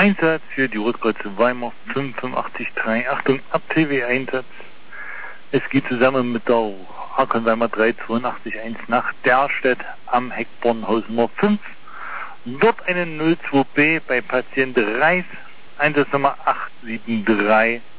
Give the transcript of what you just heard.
Einsatz für die Rotkreuze Weimar 55838. Achtung, ABTW-Einsatz. Es geht zusammen mit der Hakon Weimar 3881 nach Derstedt am Heckbornhaus Nummer 5. Dort eine 02B bei Patient Reis, Einsatznummer 873